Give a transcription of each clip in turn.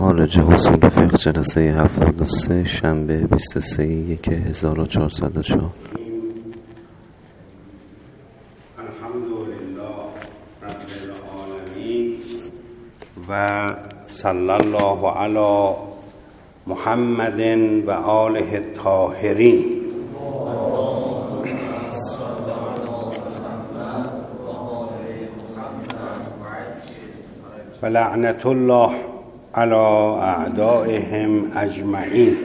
خارج اصول فقه جلسه 73 شنبه 23/1/1404. الحمدلله رب العالمین و صلی الله علی محمد و آله الطاهرین. و لعنت الله علی اعدائهم اجمعین.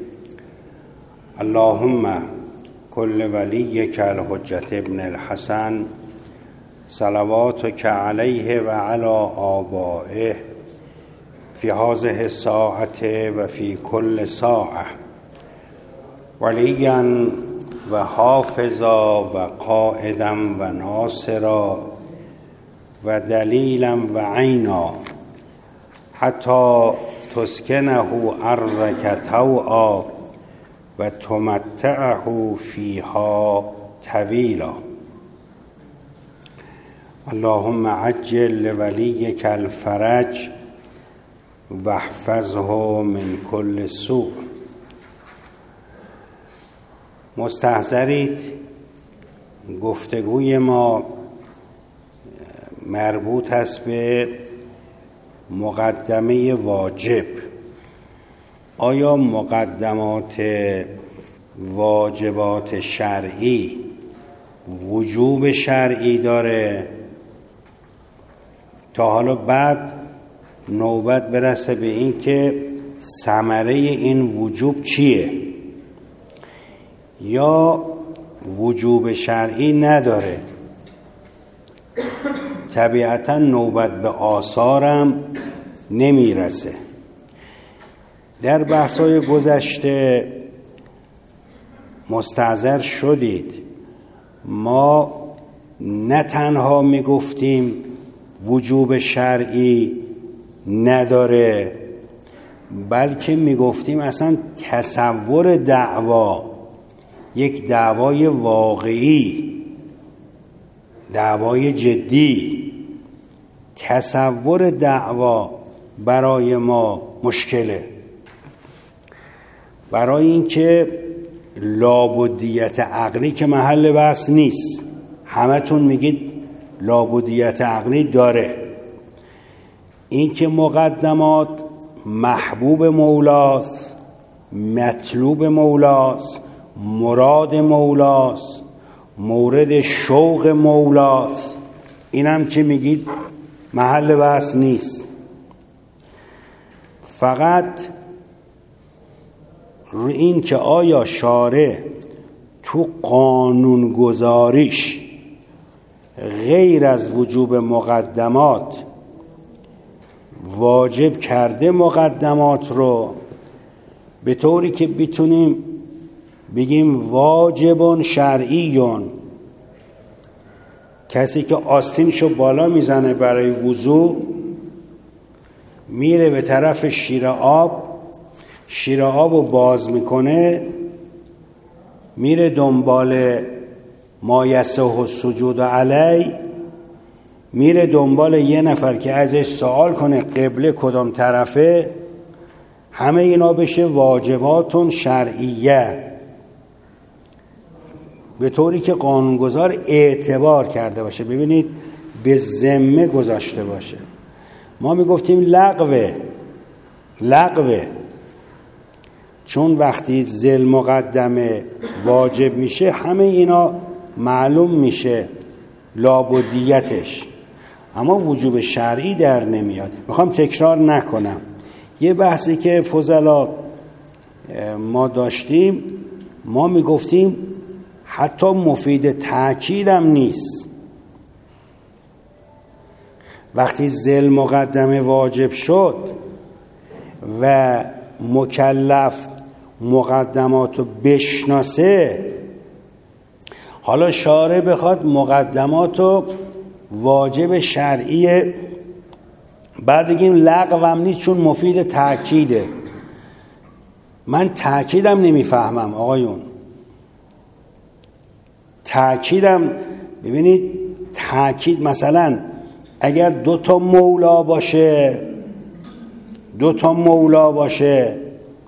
اللهم کل ولیک الحجة ابن الحسن صلواتک علیه و علی آبائه فی هذه الساعة و فی کل ساعة ولیا و حافظا و قائدا و ناصرا و دلیلا و عینا حتی تسکنه ارضک طوعا و تمتعه فیها طویلا. اللهم عجل لولیک الفرج و احفظه من کل سوء. مستحضرید، گفتگوی ما مربوط است به مقدمه واجب. آیا مقدمات واجبات شرعی وجوب شرعی داره؟ تا حالا بعد نوبت برسه به این که ثمره این وجوب چیه، یا وجوب شرعی نداره. طبیعتا نوبت به آثارم نمیرسه. در بحث‌های گذشته مستحضر شدید ما نه تنها میگفتیم وجوب شرعی نداره، بلکه میگفتیم اصلا تصور دعوا، یک دعوای واقعی، دعوای جدی، تصور دعوا برای ما مشکله. برای اینکه لابدیت عقلی که محل بحث نیست، همتون میگید لابدیت عقلی داره. اینکه مقدمات محبوب مولاست، مطلوب مولاست، مراد مولاست، مورد شوق مولاست، اینم که میگید محل بحث نیست. فقط این که آیا شارع تو قانون گذاریش غیر از وجوب مقدمات واجب کرده مقدمات رو، به طوری که بتونیم بگیم واجبون شرعیون. کسی که آستینشو بالا میزنه برای وضو، میره به طرف شیر آب، شیر آبو باز میکنه، میره دنبال ما یصح السجود علی، میره دنبال یه نفر که ازش سوال کنه قبله کدام طرفه. همه اینا بشه واجباتون شرعیه، به طوری که قانونگذار اعتبار کرده باشه. ببینید، به ذمه گذاشته باشه. ما میگفتیم لغوه، چون وقتی ذل مقدمه واجب میشه همه اینا معلوم میشه لابدیتش، اما وجوب شرعی در نمیاد. میخوام تکرار نکنم. یه بحثی که فضلا ما داشتیم، ما میگفتیم حتی مفید تأکیدم نیست. وقتی ذل مقدمه واجب شد و مکلف مقدماتو بشناسه، حالا شارع بخواد مقدماتو واجب شرعیه، بعد بگیم لغوم نیست چون مفید تأکیده. من تأکیدم نمیفهمم آقایون. تأکیدم، ببینید تأکید مثلا اگر 2 مولا باشه، دو تا مولا باشه،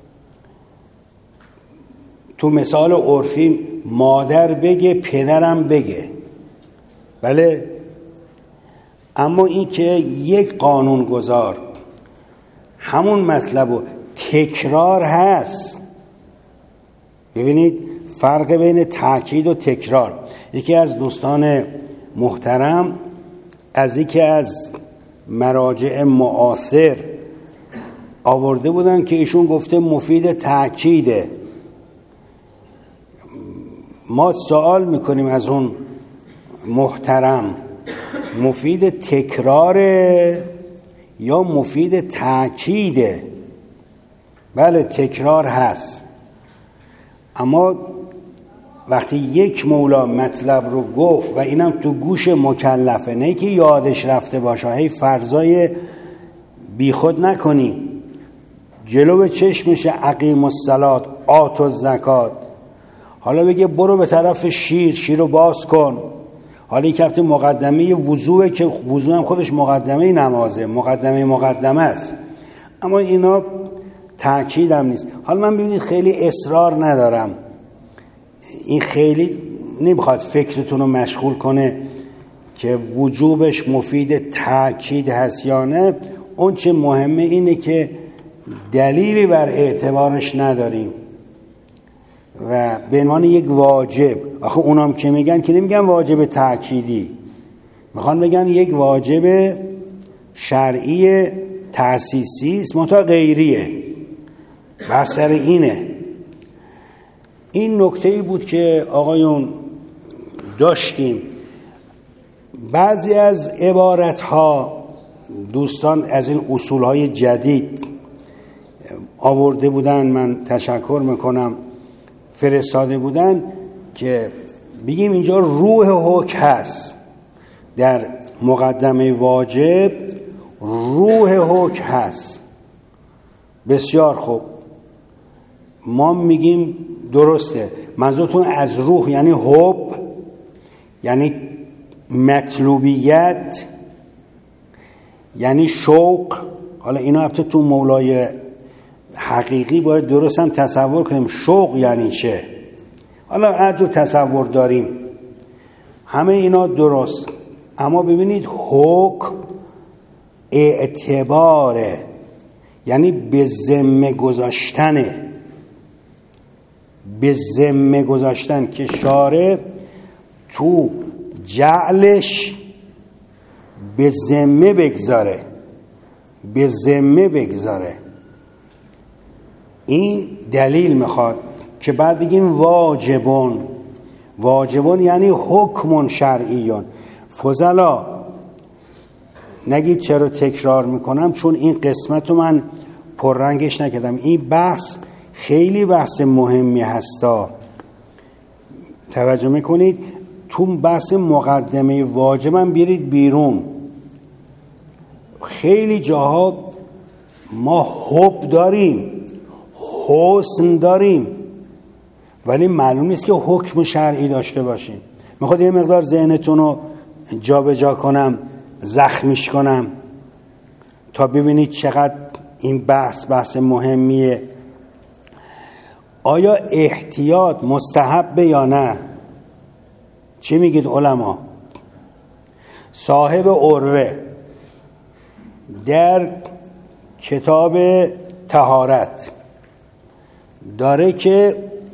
تو مثال عرفی مادر بگه پدرم بگه، بله. اما این که یک قانون گذار همون مطلب و تکرار هست. ببینید فرق بین تاکید و تکرار. یکی از دوستان محترم از یکی از مراجع معاصر آورده بودن که ایشون گفته مفید تاکیده. ما سوال میکنیم از اون محترم مفید تکراره یا مفید تاکیده؟ بله تکرار هست، اما وقتی یک مولا مطلب رو گفت و اینم تو گوش مکلفه، نه که یادش رفته باشه، هی فرضای بیخود نکنیم. جلو چشمش اقیم الصلات آت الزکات، حالا بگه برو به طرف شیر رو باز کن. حالا این که مقدمه وضوعه که وضوع هم خودش مقدمه نمازه، مقدمه است، اما اینا تأکید هم نیست. حالا من ببینید خیلی اصرار ندارم، این خیلی نمیخواد فکرتون رو مشغول کنه که وجوبش مفید تأکید هست یا نه. اون چه مهمه اینه که دلیلی بر اعتبارش نداریم و به عنوان یک واجب. آخه اونام که میگن که نمیگن واجب تأکیدی، میخوان بگن یک واجب شرعی تأسیسی است منتها غیریه. بحث سر اینه. این نکته‌ای بود که آقایون داشتیم. بعضی از عبارتها دوستان از این اصولهای جدید آورده بودن، من تشکر میکنم فرستاده بودن که بگیم اینجا روح حکم هست. در مقدمه واجب روح حکم هست. بسیار خوب، ما میگیم درسته. منظورتون از روح یعنی حب، یعنی مطلوبیت، یعنی شوق. حالا اینا البته تو مولای حقیقی باید درست هم تصور کنیم شوق یعنی چه. حالا هر جور تصور داریم همه اینا درست، اما ببینید حکم اعتباره، یعنی به ذمه گذاشتنه. به ذمه گذاشتن که شارع تو جعلش به ذمه بگذاره، به ذمه بگذاره. این دلیل میخواد که بعد بگیم واجبون. واجبون یعنی حکم شرعیون. فضلا نگید چرا تکرار میکنم، چون این قسمت رو من پررنگش نکردم. این بحث خیلی بحث مهمی هستا. توجه میکنید تو بحث مقدمه واجبم بیرید بیرون. خیلی جاها ما حب داریم، حسن داریم، ولی معلوم نیست که حکم شرعی داشته باشیم. میخواد یه مقدار ذهنتون رو جا به جا کنم، زخمیش کنم تا ببینید چقدر این بحث مهمیه. آیا احتیاط مستحبه یا نه؟ چی میگید علما؟ صاحب عروه در کتاب طهارت داره که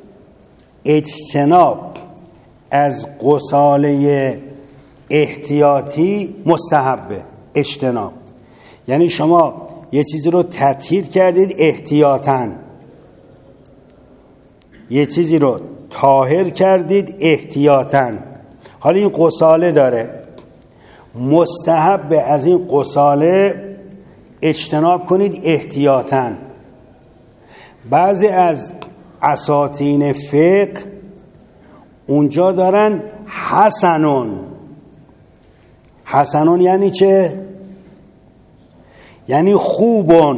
اجتناب از غساله احتیاطی مستحبه. اجتناب یعنی شما یه چیزی رو تطهیر کردید احتیاطاً، یه چیزی رو طاهر کردید احتیاطاً. حالا این غساله داره، مستحب از این غساله اجتناب کنید احتیاطاً. بعضی از اساطین فقه اونجا دارن حسنون. حسنون یعنی چه؟ یعنی خوبون،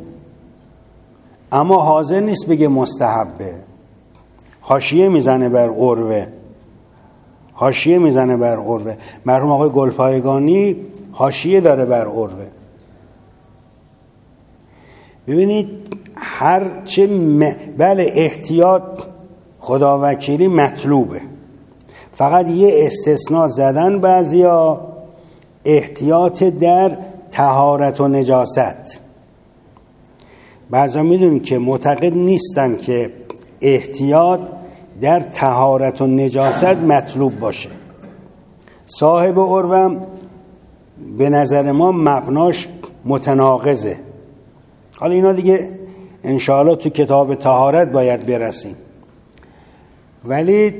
اما حاضر نیست بگه مستحبه. حاشیه میزنه بر عروه، حاشیه میزنه بر عروه. مرحوم آقای گلپایگانی حاشیه داره بر عروه. ببینید هرچه بله احتیاط خداوکیلی مطلوبه، فقط یه استثناء زدن بعضیا، احتیاط در طهارت و نجاست. بعضا میدونیم که معتقد نیستن که احتیاط در طهارت و نجاست مطلوب باشه. صاحب عروم به نظر ما مبناش متناقضه. حالا اینا دیگه انشاءالله تو کتاب طهارت باید برسیم، ولی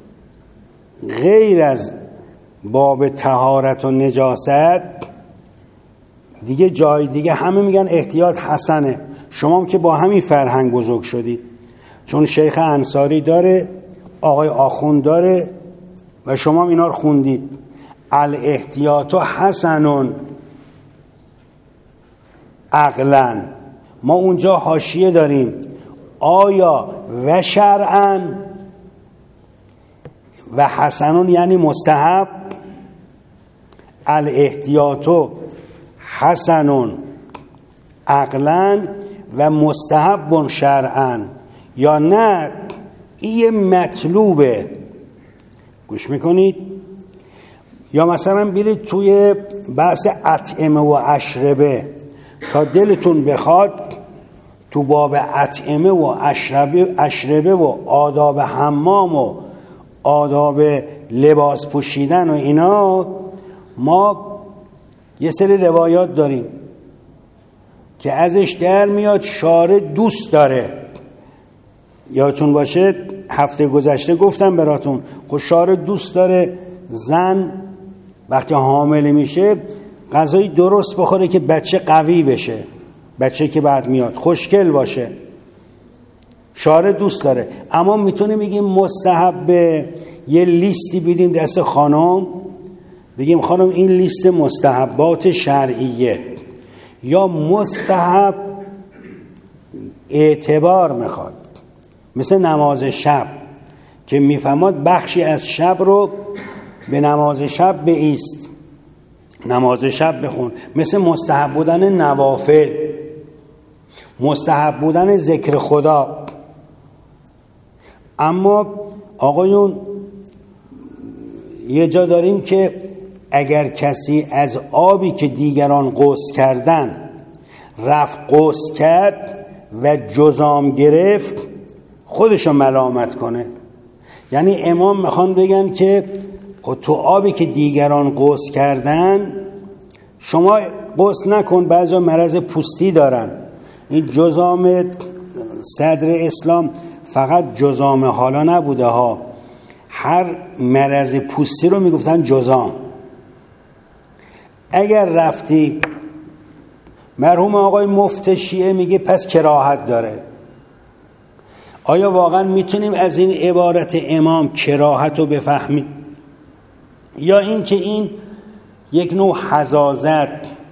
غیر از باب طهارت و نجاست دیگه جای دیگه همه میگن احتیاط حسنه. شما هم که با همین فرهنگ بزرگ شدید، چون شیخ انصاری داره، آقای آخوند داره و شما هم اینا رو خوندید. الاحتیاط حسنون عقلاً. ما اونجا حاشیه داریم آیا و شرعاً و حسنون یعنی مستحب. الاحتیاط حسنون عقلاً و مستحب شرعاً، یا نه این مطلوبه. گوش میکنید؟ یا مثلا برید توی بحث اطعمه و اشربه، تا دلتون بخواد تو باب اطعمه و اشربه و آداب حمام و آداب لباس پوشیدن و اینا، ما یه سری روایات داریم که ازش در میاد شارع دوست داره. یادتون باشه هفته گذشته گفتم براتون، خب شارع دوست داره زن وقتی حامل میشه غذای درست بخوره که بچه قوی بشه، بچه که بعد میاد خوشگل باشه. شارع دوست داره. اما میتونه بگیم مستحبه، یه لیستی بدیم دست خانم، بگیم خانم این لیست مستحبات شرعیه، یا مستحب اعتبار میخواد، مثل نماز شب که میفهماد بخشی از شب رو به نماز شب بایست، نماز شب بخون، مثل مستحب بودن نوافل، مستحب بودن ذکر خدا. اما آقایون یه جا داریم که اگر کسی از آبی که دیگران غسل کردن رفت غسل کرد و جذام گرفت، خودشو ملامت کنه. یعنی امام میخوان بگن که تو آبی که دیگران غسل کردن شما غسل نکن. بعضی مرض پوستی دارن. این جذام صدر اسلام فقط جذام حالا نبوده ها، هر مرض پوستی رو میگفتن جذام. اگر رفتی، مرحوم آقای مفتی شیعه میگه پس کراهت داره. آیا واقعا میتونیم از این عبارت امام کراهت رو بفهمیم؟ یا این که این یک نوع حزازت،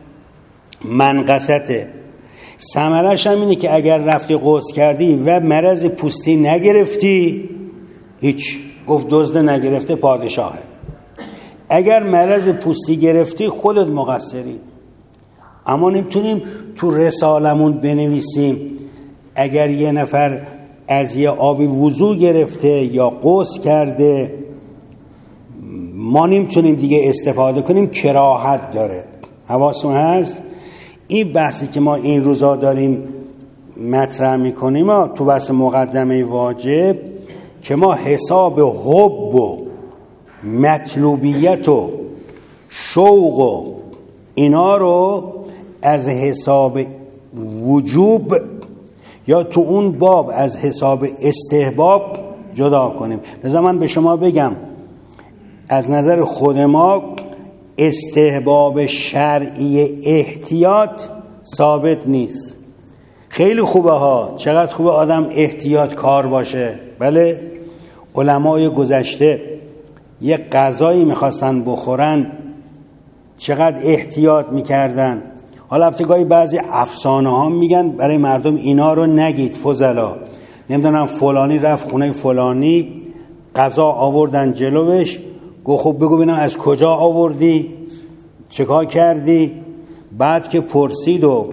منقصته. ثمرش هم اینه که اگر رفتی غسل کردی و مرض پوستی نگرفتی، هیچ، گفت دزد نگرفته پادشاهه. اگر مرض پوستی گرفتی خودت مقصری. اما نمیتونیم تو رسالمون بنویسیم اگر یه نفر از یه آبی وضو گرفته یا غسل کرده ما نمیتونیم دیگه استفاده کنیم، کراهت داره. حواستون هست؟ این بحثی که ما این روزا داریم مطرح میکنیم تو بحث مقدمه واجب، که ما حساب حب و مطلوبیت و شوق و اینا رو از حساب وجوب یا تو اون باب از حساب استحباب جدا کنیم. لذا من به شما بگم از نظر خود ما استحباب شرعی احتیاط ثابت نیست. خیلی خوبه ها، چقدر خوبه آدم احتیاط کار باشه. بله، علمای گذشته یه غذایی میخواستن بخورن چقدر احتیاط میکردن. حالا ابتدایی بعضی افسانه ها میگن برای مردم اینا رو نگید فضلا. نمیدونم فلانی رفت خونه فلانی، غذا آوردن جلوش، گفت خب بگو ببینم از کجا آوردی، چیکار کردی. بعد که پرسید و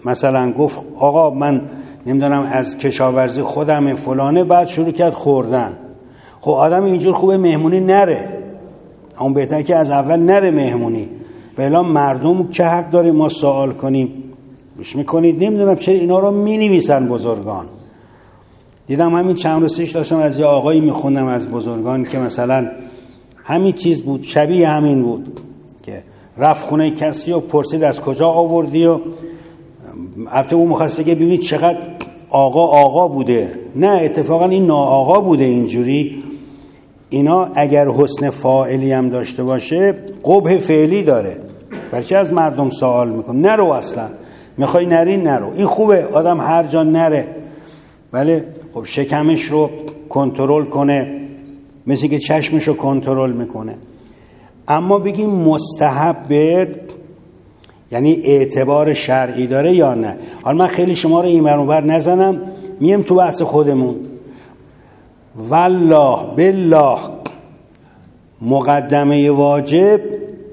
مثلا گفت آقا من نمیدونم از کشاورزی خودم فلانه، بعد شروع کرد خوردن. خب آدم اینجور خوبه مهمونی نره، اون بهتره که از اول نره مهمونی. بلا مردم چه حق داریم ما سوال کنیم؟ گوش میکنید؟ نمیدونم چرا اینا رو مینویسن بزرگان. دیدم همین چند روز پیش داشتم از یه آقایی میخوندم از بزرگان که مثلا همین چیز بود، شبیه همین بود که رفت خونه کسی و پرسید از کجا آوردی، و البته اون مخواست بگه ببینید چقدر آقا بوده. نه، اتفاقا این ناآقا بوده. اینجوری اینا اگر حسن فاعلی هم داشته باشه قبح فعلی داره. برچه از مردم سوال میکنه؟ نرو، اصلا میخوای نری نرو. این خوبه آدم هر جا نره، ولی خب شکمش رو کنترل کنه، مثل که چشمش رو کنترل میکنه. اما بگیم مستحب یعنی اعتبار شرعی داره یا نه؟ حالا من خیلی شما رو این ور اون ور نزنم، میم تو بحث خودمون. والله بالله مقدمه واجب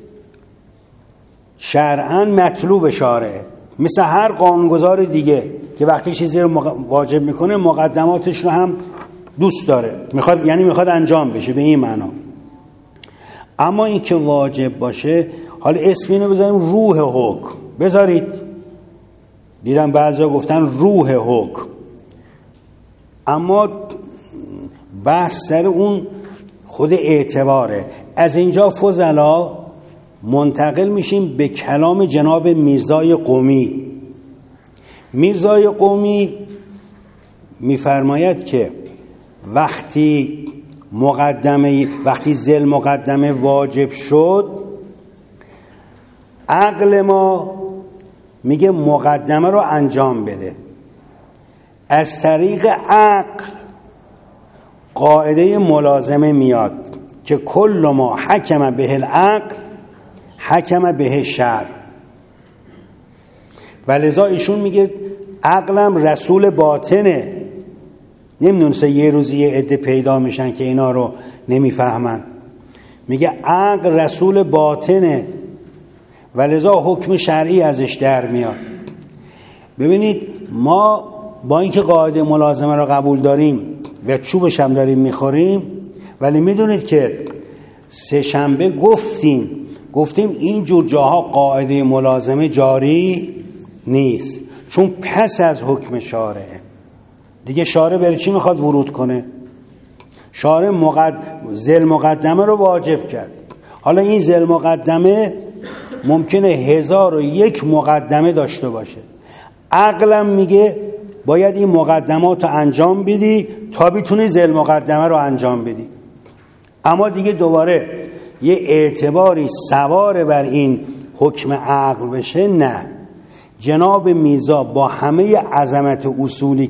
شرعاً مطلوب شارعه، مثل هر قانونگذار دیگه که وقتی چیزی رو واجب میکنه مقدماتش رو هم دوست داره، میخواد، یعنی میخواد انجام بشه به این معنا. اما این که واجب باشه، حالا اسم اینو بذاریم روح حکم بذارید. دیدم بعضیا گفتن روح حکم، اما بحث سر اون خود اعتباره. از اینجا فضلا منتقل میشیم به کلام جناب میرزای قمی. میرزای قمی میفرماید که وقتی ذل مقدمه واجب شد، عقل ما میگه مقدمه رو انجام بده. از طریق عقل قاعده ملازمه میاد که کل ما حکم به العقل حکم به شرع. ولذا ایشون میگه عقلم رسول باطنه. نمیدونسته یه روزی یه عده پیدا میشن که اینا رو نمیفهمن. میگه عقل رسول باطنه، ولذا حکم شرعی ازش در میاد. ببینید ما با اینکه قاعده ملازمه رو قبول داریم و چوبش هم داریم میخوریم، ولی میدونید که سه شنبه گفتیم اینجور جاها قاعده ملازمه جاری نیست، چون پس از حکم شارعه. دیگه شارع برای چی میخواد ورود کنه؟ شارع ذل مقدمه رو واجب کرد. حالا این ذل مقدمه ممکنه 1001 مقدمه داشته باشه. عقلم میگه باید این مقدمات رو انجام بدی تا بتونی ذل مقدمه رو انجام بدی. اما دیگه دوباره یه اعتباری سوار بر این حکم عقل بشه، نه. جناب میرزا با همه عظمت اصولی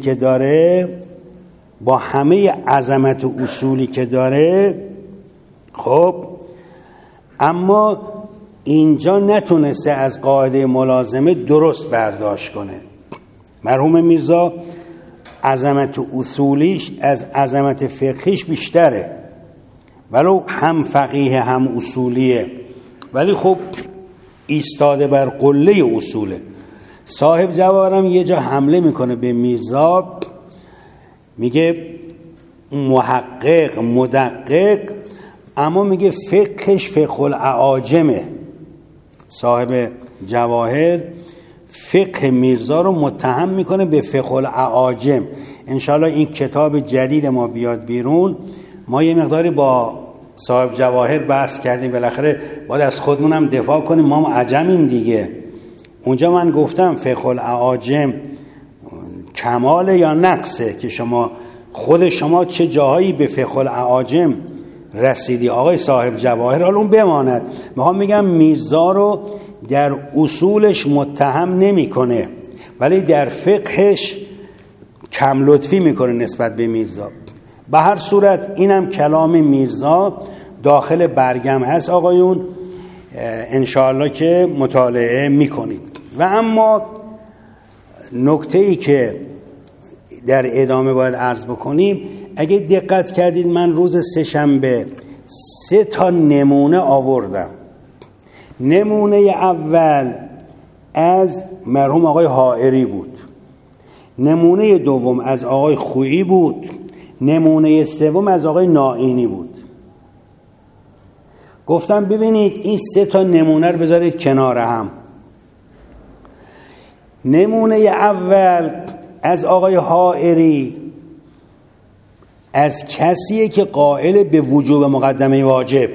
که داره خب اما اینجا نتونسته از قاعده ملازمه درست برداشت کنه. مرحوم میرزا عظمت اصولیش از عظمت فقهیش بیشتره، ولو هم فقیه هم اصولیه، ولی خب ایستاده بر قله اصوله. صاحب جواهرم یه جا حمله میکنه به میرزا، میگه محقق مدقق، اما میگه فقهش فقه الاعاجمه. صاحب جواهر فقه میرزا رو متهم میکنه به فقه الاعاجم. انشالله این کتاب جدید ما بیاد بیرون، ما یه مقداری با صاحب جواهر بحث کردیم، بالاخره باید از خودمون هم دفاع کنیم، ما هم عجمیم دیگه. اونجا من گفتم فقه الاعاجم کماله یا نقصه، که خود شما چه جاهایی به فقه الاعاجم رسیدی آقای صاحب جواهر. حالا اون بماند، میگم میرزا رو در اصولش متهم نمیکنه، ولی در فقهش کم لطفی میکنه نسبت به میرزا. به هر صورت اینم کلام میرزا داخل برگم هست آقایون، انشاءالله که مطالعه میکنید. و اما نکته ای که در ادامه باید عرض بکنیم، اگه دقت کردید من روز سه‌شنبه 3 تا نمونه آوردم. نمونه اول از مرحوم آقای حائری بود، نمونه دوم از آقای خویی بود، نمونه سوم از آقای نائینی بود. گفتم ببینید این 3 تا نمونه رو بذارید کنار هم. نمونه اول از آقای حائری از کسیه که قائل به وجوب مقدمه واجب.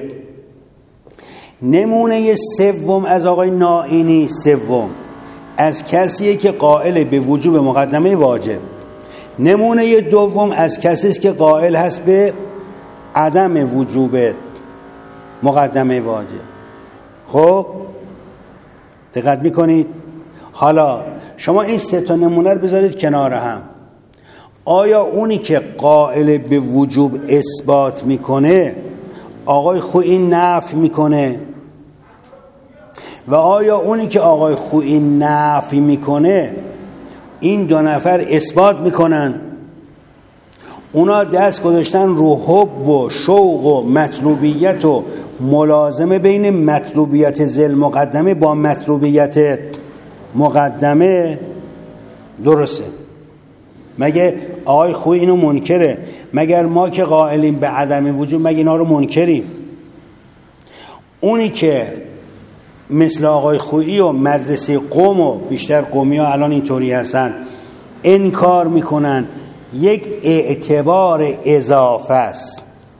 نمونه سوم از آقای نائینی از کسیه که قائل به وجوب مقدمه واجب. نمونه دوم از کسی است که قائل هست به عدم وجوب مقدمه واجب. خب دقت میکنید؟ حالا شما این 3 تا نمونه رو بذارید کنار هم. آیا اونی که قائل به وجوب اثبات میکنه آقای خویی نفی میکنه؟ و آیا اونی که آقای خویی نفی میکنه این 2 نفر اثبات میکنن؟ اونا دست گذاشتن رو حب و شوق و مطلوبیت و ملازمه بین مطلوبیت ذل مقدمه با مطلوبیت مقدمه. درسته؟ مگه آقای خویی اینو منکره؟ مگر ما که قائلیم به عدم وجود مگه اینا رو منکریم؟ اونی که مثل آقای خویی و مدرسه قوم و بیشتر قومی ها الان اینطوری هستن انکار میکنن یک اعتبار اضافه است.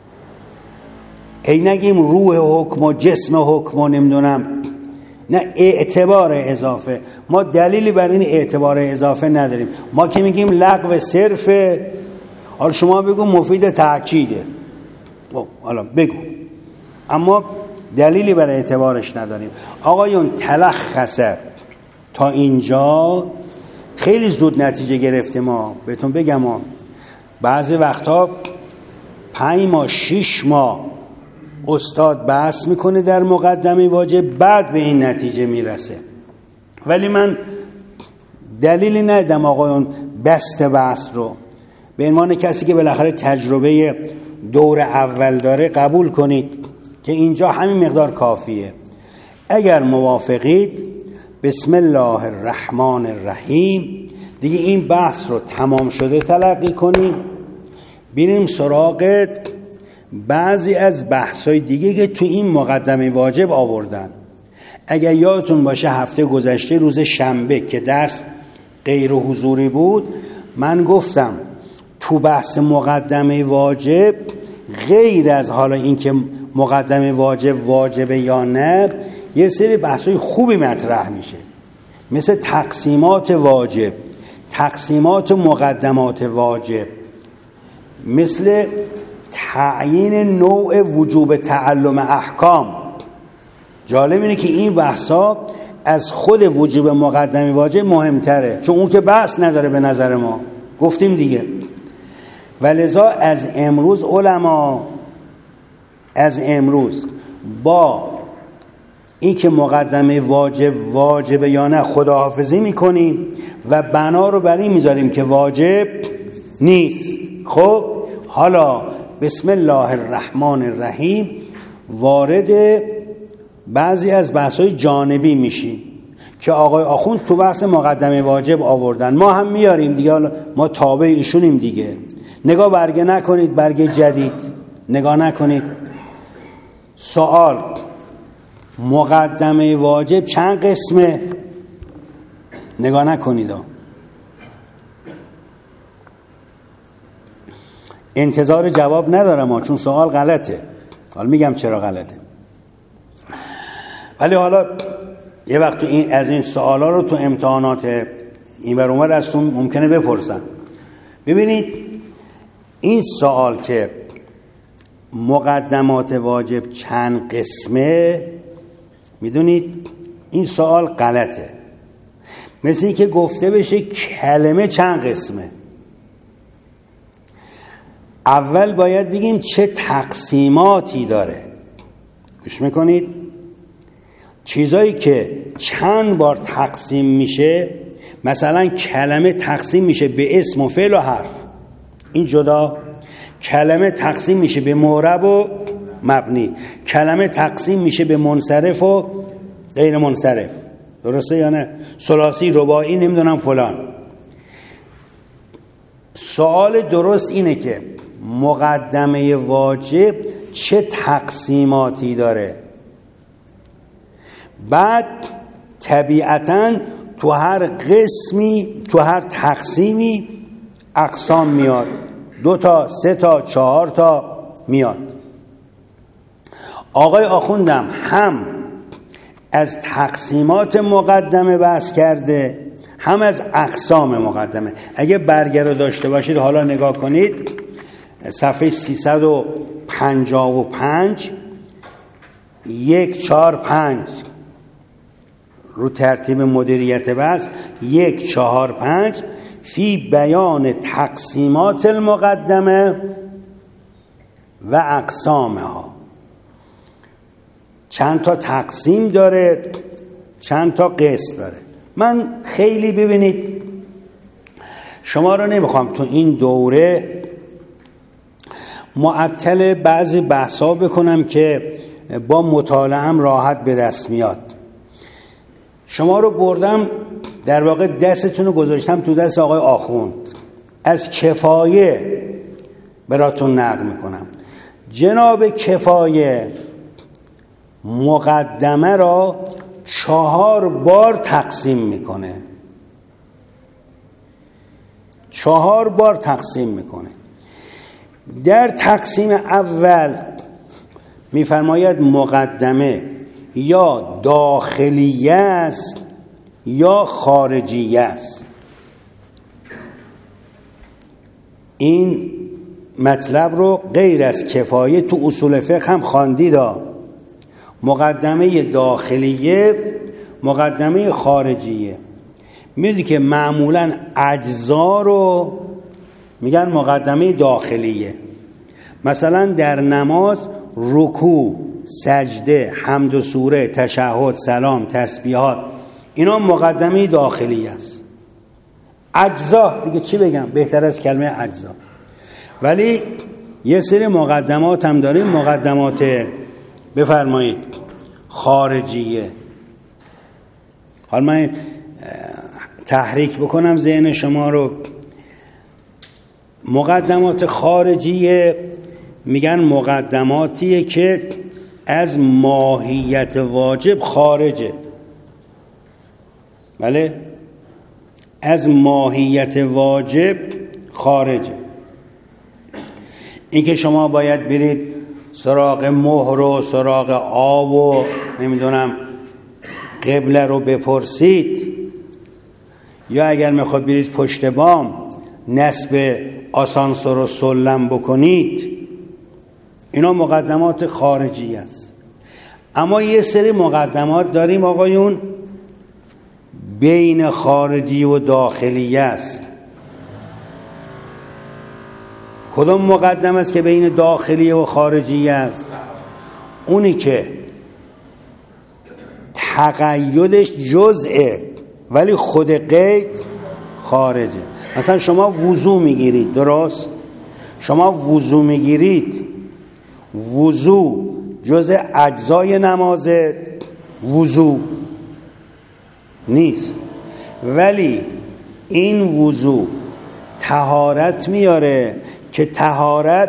ای نگیم روح حکم و جسم حکم و نمیدونم، نه، اعتبار اضافه. ما دلیلی بر این اعتبار اضافه نداریم. ما که میگیم لغو صرفه، حالا شما بگو مفید تأکیده، حالا بگو، اما دلیلی برای اعتبارش نداریم. آقایون تلخصه تا اینجا خیلی زود نتیجه گرفتیم. ما بهتون بگم بعضی وقتا 5 ماه 6 ماه استاد بحث میکنه در مقدمه واجب، بعد به این نتیجه میرسه. ولی من دلیلی ندیدم آقایون بست بحث رو به عنوان کسی که بالاخره تجربه دور اول داره قبول کنید که اینجا همین مقدار کافیه. اگر موافقید بسم الله الرحمن الرحیم دیگه این بحث رو تمام شده تلقی کنیم، بریم سراغ بعضی از بحث‌های دیگه که تو این مقدمه واجب آوردن. اگر یادتون باشه هفته گذشته روز شنبه که درس غیر حضوری بود، من گفتم تو بحث مقدمه واجب غیر از حالا این که مقدمه واجبه یا نه، یه سری بحث‌های خوبی مطرح میشه، مثل تقسیمات واجب، تقسیمات مقدمات واجب، مثل تعیین نوع وجوب تعلم احکام. جالب اینه که این بحثا از خود وجوب مقدمه واجب مهمتره، چون اون که بحث نداره به نظر ما، گفتیم دیگه. ولذا از امروز علما با این که مقدمه واجب یا نه خداحافظی میکنیم و بنا رو بر این میذاریم که واجب نیست. خب حالا بسم الله الرحمن الرحیم وارد بعضی از بحث‌های جانبی میشیم که آقای آخوند تو بحث مقدمه واجب آوردن، ما هم میاریم دیگه، ما تابع ایشونیم دیگه. نگاه برگه نکنید، برگه جدید نگاه نکنید. سوال: مقدمه واجب چند قسمه؟ نگاه نکنید، انتظار جواب ندارم چون سوال غلطه. حالا میگم چرا غلطه. ولی حالا یه وقت تو از این سوالا رو تو امتحانات این بر اونور ازتون ممکنه بپرسن. ببینید این سوال که مقدمات واجب چند قسمه، میدونید این سوال غلطه. مثل این که گفته بشه کلمه چند قسمه. اول باید بگیم چه تقسیماتی داره. گوش میکنید؟ چیزایی که چند بار تقسیم میشه، مثلا کلمه تقسیم میشه به اسم و فعل و حرف، این جدا. کلمه تقسیم میشه به معرب و مبنی، کلمه تقسیم میشه به منصرف و غیر منصرف. درسته یا نه؟ ثلاثی، رباعی، نمیدونم فلان. سوال درست اینه که مقدمه واجب چه تقسیماتی داره. بعد طبیعتاً تو هر قسمی، تو هر تقسیمی اقسام میاد، 2 تا 3 تا 4 تا میاد. آقای آخوندم هم از تقسیمات مقدمه بحث کرده، هم از اقسام مقدمه. اگه برگه رو داشته باشید حالا نگاه کنید، صفحه 355 1 4 5 رو ترتیب مدیریت بحث 1 4 5 فی بیان تقسیمات المقدمه و اقسامها. چند تا تقسیم داره، چند تا قسم داره. من خیلی ببینید شما رو نمیخوام تو این دوره معطل بعضی بحثا بکنم که با مطالعهم راحت به دست میاد. شما رو بردم در واقع دستتون رو گذاشتم تو دست آقای آخوند، از کفایه براتون نقل میکنم. جناب کفایه مقدمه را 4 بار تقسیم میکنه، 4 بار تقسیم میکنه. در تقسیم اول میفرماید مقدمه یا داخلیه است یا خارجیه است. این مطلب رو غیر از کفایه تو اصول فقه هم خواندید. مقدمه داخلیه، مقدمه خارجیه. میدونی که معمولا اجزا رو میگن مقدمه داخلیه. مثلا در نماز رکوع، سجده، حمد و سوره، تشهد، سلام، تسبیحات، اینا مقدمه داخلی است. اجزا دیگه چی بگم بهتر از کلمه اجزا. ولی یه سری مقدمات هم داریم، مقدمات بفرمایید خارجیه. حالا من تحریک بکنم ذهن شما رو. مقدمات خارجیه میگن مقدماتیه که از ماهیت واجب خارجه. بله، از ماهیت واجب خارجه. این که شما باید برید سراغ مهر و سراغ آب و نمیدونم قبله رو بپرسید، یا اگر میخواد برید پشت بام نصب آسانسور و سلم بکنید، اینا مقدمات خارجی است. اما یه سری مقدمات داریم آقایون بین خارجی و داخلی است. کدوم مقدم است که بین داخلی و خارجی است؟ اونی که تقیدش جزئه ولی خود قید خارجه. مثلا شما وضو میگیرید، درست؟ شما وضو میگیرید، وضو جزء اجزای نماز وضو نیست، ولی این وضو طهارت میاره که طهارت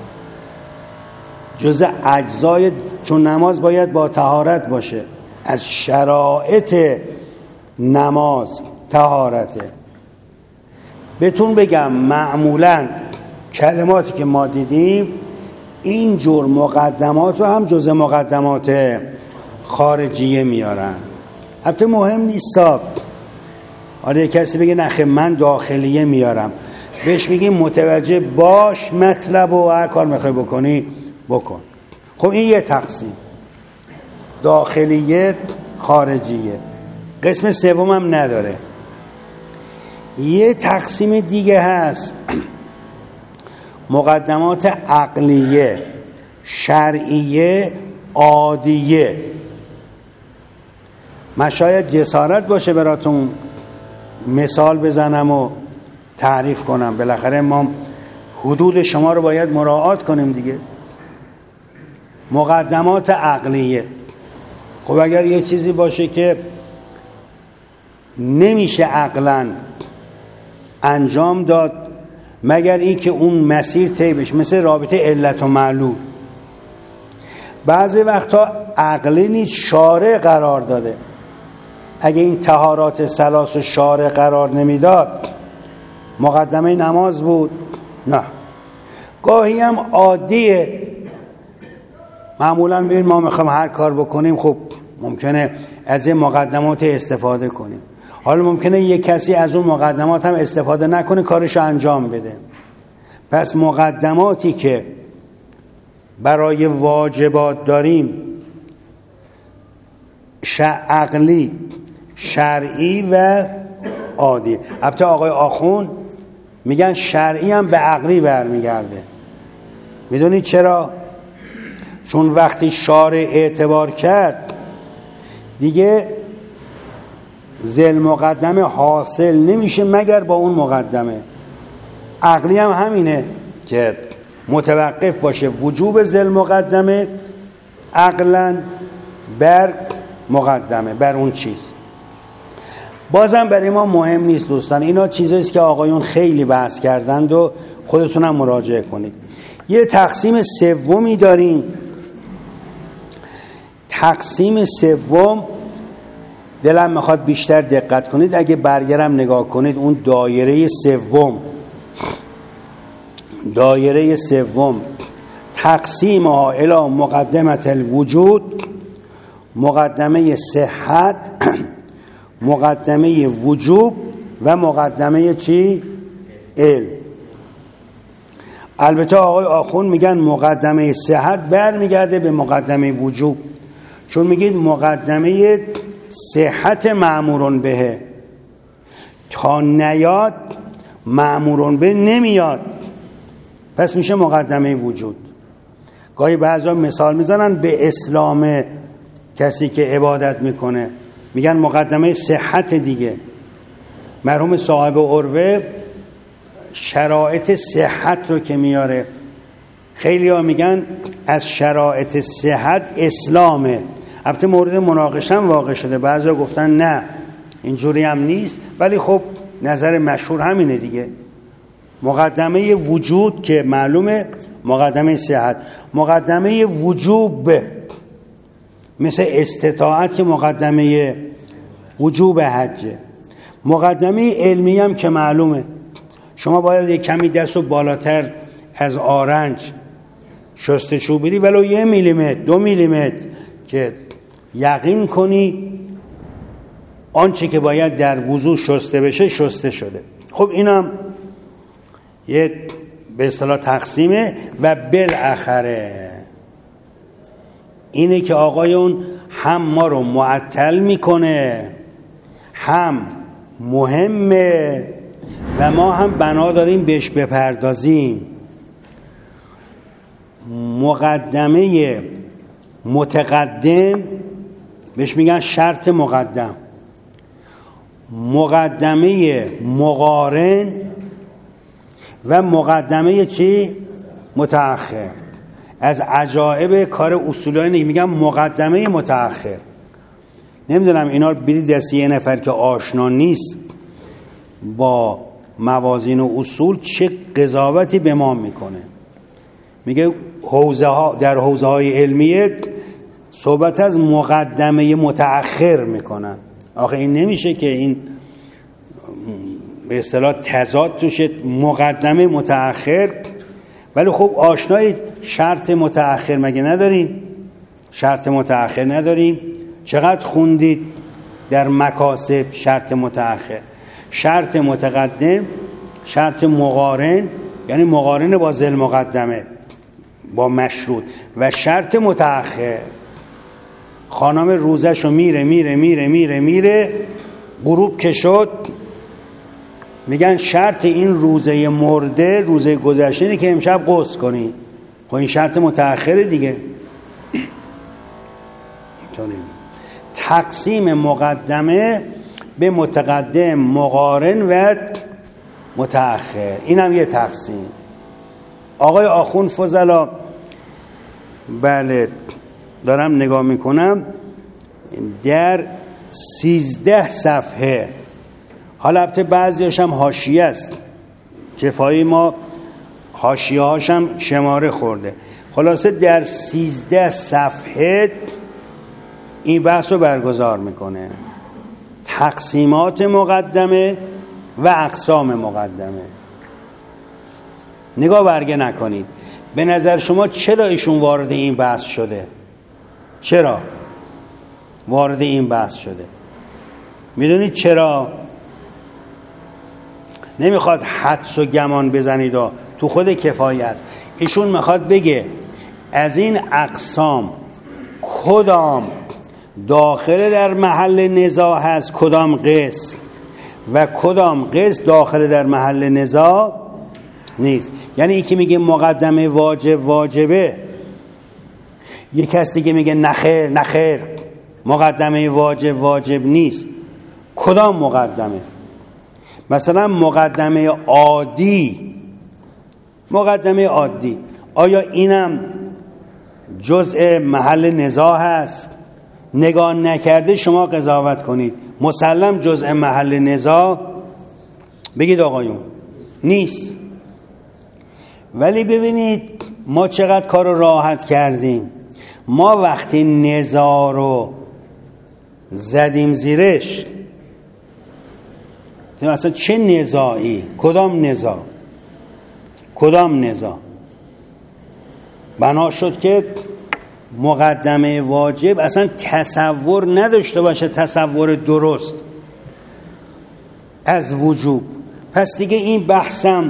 جزء اجزای، چون نماز باید با طهارت باشه، از شرایط نماز طهارته. بهتون بگم معمولا کلماتی که ما دیدیم این جور مقدمات رو هم جزء مقدمات خارجیه میارن. البته مهم نیست. آره کسی بگه نخه من داخلیه میارم، بهش میگیم متوجه باش مطلب و هر کار میخوای بکنی بکن. خب این یه تقسیم، داخلیه خارجیه. قسم سوم هم نداره. یه تقسیم دیگه هست، مقدمات عقلیه، شرعیه، عادیه. من شاید جسارت باشه براتون مثال بزنم و تعریف کنم، بالاخره ما حدود شما رو باید مراعات کنیم دیگه. مقدمات عقلیه، خب اگر یه چیزی باشه که نمیشه عقلاً انجام داد مگر این که اون مسیر طی بشه، مثل رابطه علت و معلول. بعضی وقتا عقلی نیست، شارع قرار داده. اگه این طهارات ثلاث شارع قرار نمیداد مقدمه نماز بود؟ نه. گاهی هم عادیه، معمولا ببین ما میخوایم هر کار بکنیم، خب ممکنه از این مقدمات استفاده کنیم. حالا ممکنه یک کسی از اون مقدمات هم استفاده نکنه، کارش انجام بده. پس مقدماتی که برای واجبات داریم، عقلی، شرعی و عادی. البته آقای آخوند میگن شرعی هم به عقلی برمیگرده. میدونید چرا؟ چون وقتی شارع اعتبار کرد دیگه ذل مقدمه حاصل نمیشه مگر با اون مقدمه. عقلی هم همینه که متوقف باشه وجوب ذل مقدمه عقلاً بر مقدمه، بر اون چیز. بازم برای ما مهم نیست دوستان، اینا چیزاییست که آقایون خیلی بحث کردند و خودتون هم مراجعه کنید. یه تقسیم سومی داریم. تقسیم سوم دلم میخواد بیشتر دقت کنید، اگه برگرم نگاه کنید اون دایره سوم تقسیم ها الی مقدمه الوجود، مقدمه صحت، مقدمه وجوب و مقدمه چی؟ علم. البته آقای آخوند میگن مقدمه صحت برمیگرده به مقدمه وجوب، چون میگید مقدمه صحت مأمورون به، تا نیاد مأمورون به نمیاد، پس میشه مقدمه وجود. گاهی بعضا مثال میزنن به اسلام کسی که عبادت میکنه، میگن مقدمه صحت دیگه. مرحوم صاحب عروه شرایط صحت رو که میاره، خیلی ها میگن از شرایط صحت اسلامه. البته مورد مناقشه هم واقع شده، بعضا گفتن نه اینجوری هم نیست، ولی خب نظر مشهور همینه دیگه. مقدمه وجود که معلومه، مقدمه صحت. مقدمه وجوب مثل استطاعت که مقدمه وجوب حجه. مقدمه علمی هم که معلومه، شما باید یک کمی دستو بالاتر از آرنج شستشو بدی ولو 1 میلیمتر 2 میلیمتر که یقین کنی آنچه که باید در وضو شسته بشه شسته شده. خب اینم یک به اصطلاح تقسیمه. و بالاخره اینه که آقایون هم ما رو معطل میکنه، هم مهمه و ما هم بنا داریم بهش بپردازیم. مقدمه متقدم بهش میگن شرط مقدم، مقدمه مقارن و مقدمه چی؟ متأخر. از عجایب کار اصولانی میگم مقدمه متأخر. نمیدونم اینا برید دست یه نفر که آشنا نیست با موازین و اصول چه قضاوتی به ما میکنه. میگه در حوزه های علمیه صحبت از مقدمه متأخر میکنن. آخه این نمیشه که این به اصطلاح تضاد توشه، مقدمه متأخر. ولی خب آشنایید شرط متأخر مگه نداریم؟ شرط متأخر نداریم؟ چقدر خوندید در مکاسب شرط متأخر؟ شرط متقدم، شرط مقارن، یعنی مقارن با ذل مقدمه با مشروط، و شرط متأخر. خانم روزشو میره غروب که شد میگن شرط این روزه مرده، روزه گذشته اینه که امشب غسل کنی. خب این شرط متأخره دیگه. تقسیم مقدمه به متقدم، مقارن و متأخر، این هم یه تقسیم. آقای آخوند فضلا، بله دارم نگاه میکنم، در 13 صفحه حالا البته بعضیاش هم حاشیه است، کفایی ما حاشیه هاش هم شماره خورده. خلاصه در 13 صفحه این بحث رو برگزار میکنه، تقسیمات مقدمه و اقسام مقدمه. نگاه برگه نکنید. به نظر شما چرا ایشون وارد این بحث شده؟ چرا وارد این بحث شده؟ میدونید چرا؟ نمیخواد حدس و گمان بزنید و تو خود کفایی است. ایشون میخواد بگه از این اقسام کدام داخل در محل نزاع هست، کدام قسم، و کدام قسم داخل در محل نزاع نیست. یعنی یکی میگه مقدمه واجبه، یک کس دیگه میگه نخیر مقدمه واجب نیست. کدام مقدمه؟ مثلا مقدمه عادی، آیا اینم جزء محل نزاع هست؟ نگاه نکرده شما قضاوت کنید. مسلم جزء محل نزاع بگید آقایون نیست. ولی ببینید ما چقدر کار راحت کردیم. ما وقتی نزاع رو زدیم زیرش، اصلا چه نزاعی؟ کدام نزاع؟ بنا شد که مقدمه واجب اصلا تصور نداشته باشه، تصور درست از وجوب. پس دیگه این بحثم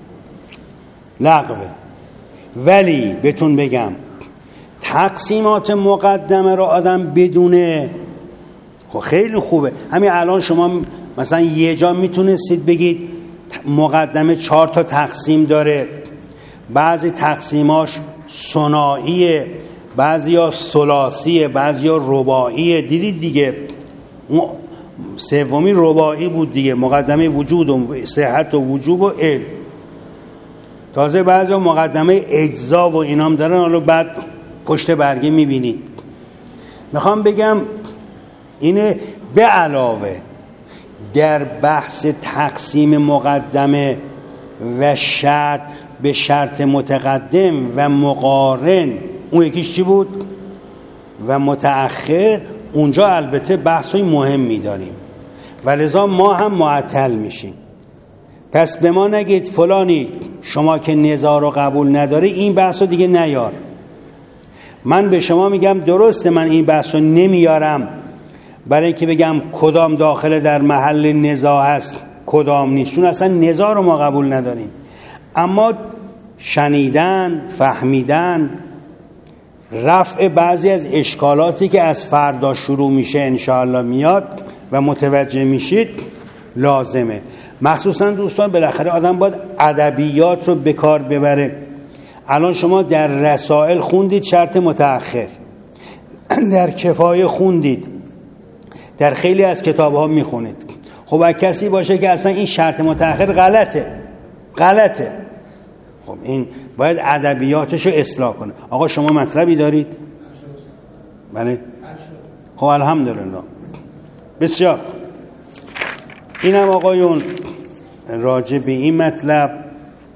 لغوه. ولی بهتون بگم تقسیمات مقدمه رو آدم بدونه خب خیلی خوبه. همین الان شما مثلا یه جا میتونستید بگید مقدمه 4 تا تقسیم داره، بعضی تقسیماش ثنائیه، بعضیا ثلاثیه، بعضیا رباعیه. دیدید دیگه اون سومی رباعی بود دیگه، مقدمه وجود و صحت و وجوب و علم. تازه بعضیا مقدمه اجزا و اینام دارن. حالا بعد پشت برگه میبینید. میخوام بگم اینه به علاوه در بحث تقسیم مقدمه و شرط به شرط متقدم و مقارن، اون یکیش چی بود؟ و متأخر. اونجا البته بحثای مهمی داریم و لذا ما هم معطل میشیم. پس به ما نگید فلانی شما که نزاع رو قبول نداری این بحث رو دیگه نیار. من به شما میگم درسته من این بحث رو نمیارم برای اینکه بگم کدام داخل در محل نزاع هست کدام نیست، چون اصلا نزاع رو ما قبول نداریم. اما شنیدن، فهمیدن، رفع بعضی از اشکالاتی که از فردا شروع میشه انشاءالله میاد و متوجه میشید لازمه. مخصوصا دوستان بالاخره آدم باید ادبیات رو به کار ببره. الان شما در رسائل خوندید شرط متأخر، در کفایه خوندید، در خیلی از کتاب ها میخونید. خب اگه کسی باشه که اصلا این شرط متأخر غلطه، خب این باید ادبیاتش رو اصلاح کنه. آقا شما مطلبی دارید؟ بله؟ خب الحمدلله. بسیار. اینم آقایون راجع به این مطلب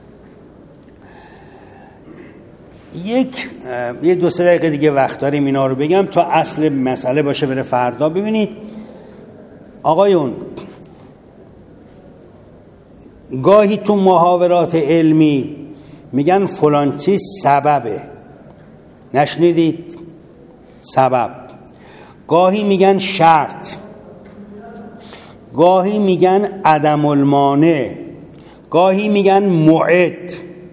یه 2-3 دقیقه دیگه وقت داریم اینا رو بگم تا اصل مسئله باشه بره فردا. ببینید آقایون گاهی تو محاورات علمی میگن فلان چیز سببه، نشنیدید؟ سبب. گاهی میگن شرط، گاهی میگن عدم المانع، گاهی میگن معد.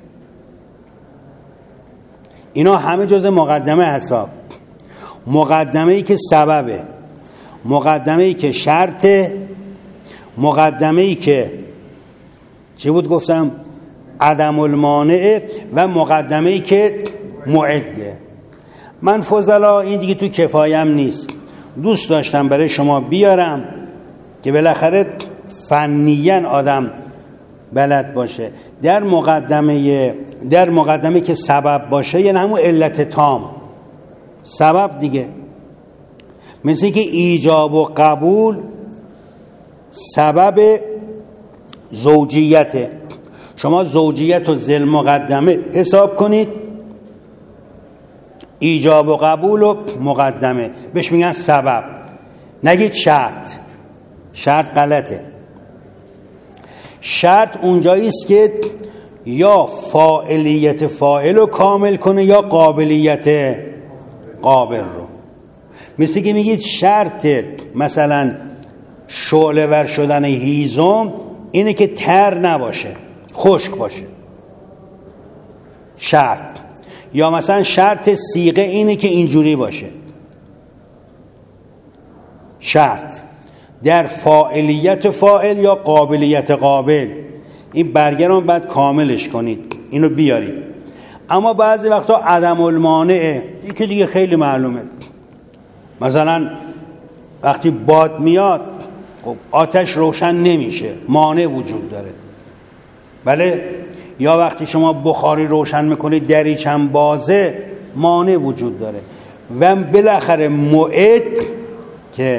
اینا همه جزء مقدمه حساب. مقدمه‌ای که سببه، مقدمه‌ای که شرطه، مقدمه‌ای که چی بود گفتم؟ عدم المانع، و مقدمه‌ای که معده. من فضلا این دیگه تو کفایم نیست، دوست داشتم برای شما بیارم که بالاخره فنیاً آدم بلد باشه. در مقدمه که سبب باشه یعنی همون علت تام، سبب دیگه. مثل که ایجاب و قبول سبب زوجیته. شما زوجیت و ذل مقدمه حساب کنید، ایجاب و قبول و مقدمه بهش میگن سبب، نگید شرط. شرط غلطه. شرط اونجایی است که یا فاعلیت فاعل رو کامل کنه یا قابلیت قابل رو. مثل که میگید شرط مثلا شعله ور شدن هیزم اینه که تر نباشه، خشک باشه، شرط. یا مثلا شرط صیغه اینه که اینجوری باشه، شرط. در فاعلیت فاعل یا قابلیت قابل. این برگه رو باید کاملش کنید، اینو بیارید. اما بعضی وقتا عدم المانعه، این که دیگه خیلی معلومه. مثلا وقتی باد میاد خب آتش روشن نمیشه، مانع وجود داره، بله. یا وقتی شما بخاری روشن میکنید دریچه بازه، مانع وجود داره. و بالاخره موعد که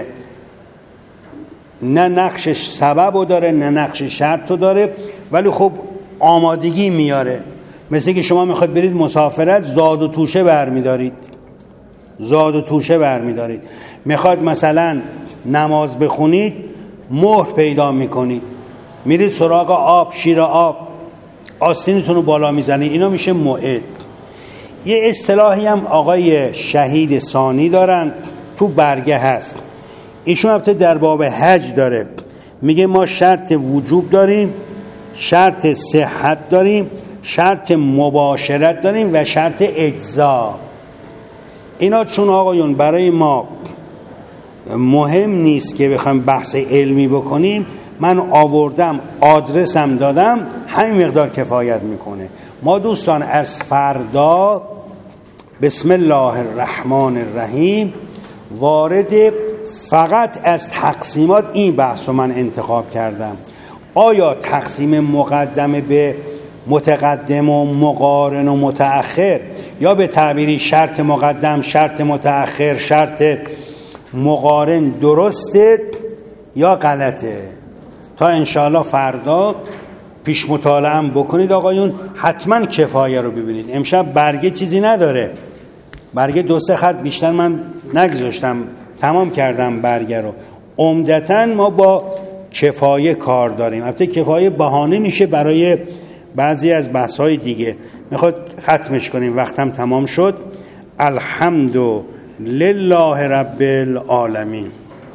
نه نقشش سببو داره نه نقش شرطو داره، ولی خب آمادگی میاره. مثل که شما میخواد برید مسافرت، زاد و توشه برمیدارید، زاد و توشه برمیدارید. میخواد مثلا نماز بخونید، مهر پیدا میکنید، میرید سراغ آب، شیر آب، آستینتون رو بالا میزنید، اینا میشه موعد. یه اصطلاحی هم آقای شهید ثانی دارن، تو برگه هست. ایشون البته در باب حج داره، میگه ما شرط وجوب داریم، شرط صحت داریم، شرط مباشرت داریم و شرط اجزا. اینا چون آقایون برای ما مهم نیست که بخوایم بحث علمی بکنیم، من آوردم، آدرسم دادم، همین مقدار کفایت میکنه. ما دوستان از فردا بسم الله الرحمن الرحیم وارد فقط از تقسیمات این بحث رو من انتخاب کردم. آیا تقسیم مقدمه به متقدم و مقارن و متأخر، یا به تعبیری شرط مقدم، شرط متأخر، شرط مقارن درسته یا غلطه؟ تا انشاءالله فردا پیش مطالعه هم بکنید آقایون، حتما کفایه رو ببینید. امشب برگه چیزی نداره، برگه 2-3 خط بیشتر من نگذاشتم، تمام کردم برگه رو. عمدتاً ما با کفایه کار داریم. البته کفایه بهانه میشه برای بعضی از بحث‌های دیگه. میخواد ختمش کنیم، وقتم تمام شد. الحمد لله رب العالمین.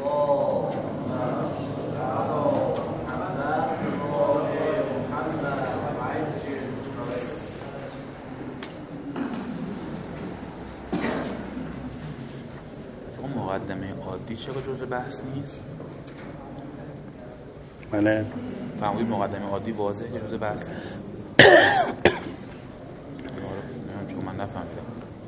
مقدمه عادی چرا جزء بحث نیست؟ بله فهمید مقدمه عادی واضحه که جزء بحث نیست. چون من نفهمیدم.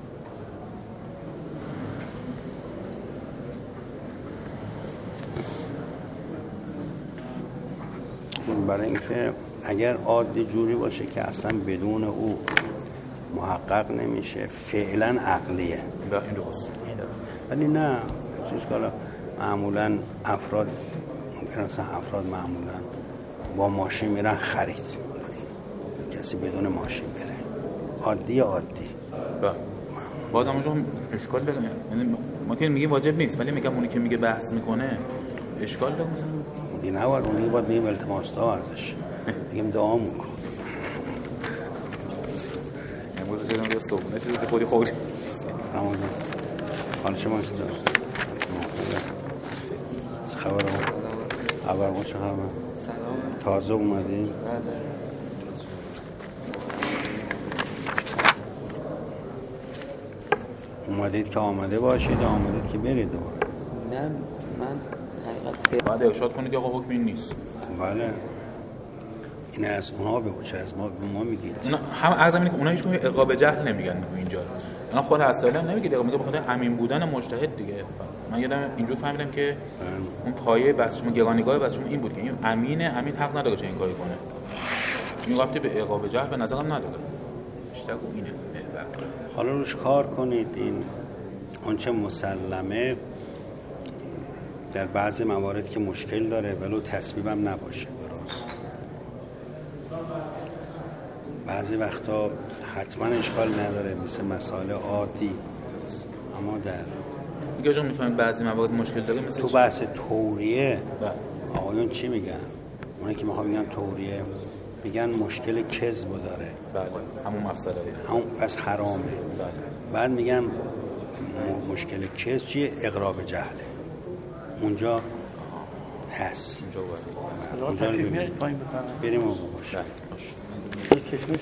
برای اینکه اگر عادی جوری باشه که اصلا بدون او محقق نمیشه، فعلا عقلیه. به این درست. ولی نه چیز که معمولا افراد معمولا با ماشین میرن خرید، کسی بدون ماشین بره، عادی. باز همونجا اشکال داره. یعنی ما که میگیم واجب نیست، ولی میگم اونی که میگه بحث میکنه اشکال داره. مثلا اونی نوار، اونی باید میگیم التماس دعا ازش، میگیم دعا میکن. امروز جدم دو صبح نچیزی که خودی خوری رمضان حال شما است دار خبر ما چه خبر؟ تازه اومدیم؟ اومدید که آمده باشید، آمدید که برید دوباره. نه من حقیقت باید ارشاد کنید که آقا حکم این نیست. بله این از اونها بگوچه، از ما میگید. هم عرض اینه که اونها هیچ کنون عقاب جهل نمیگن اینجا. انا خود اصلا نمیگه، میگه بخاطر امین بودن مجتهد دیگه. من یادم اینجور فهمیدم که اون پایه بحث شما، گرانیگاه بحث شما این بود که این امین حق نداره چه این کاری کنه. این رابطه به عقاب جهل به نظرم نداره. بیشتر اینه. حالا روش کار کنید. این اونچه مسلمه در بعضی موارد که مشکل داره ولو تصویبم نباشه، بعضی وقتا حتما اشکال نداره مثل مسائل عادی، اما در دیگه جا میفهمید بعضی موارد مشکل داره مثل تو بحث توریه بله. آقایون چی میگن؟ اونایی که میخوام بگن توریه میگن مشکل کذب داره، بله همون مفسده داره، همون پس حرامه. بله. بعد میگن مشکل کذب چیه؟ اقراب جهله. اونجا هست، اونجا تشریف میاد پایین بفرمایید. بریم اون باشه. کشمش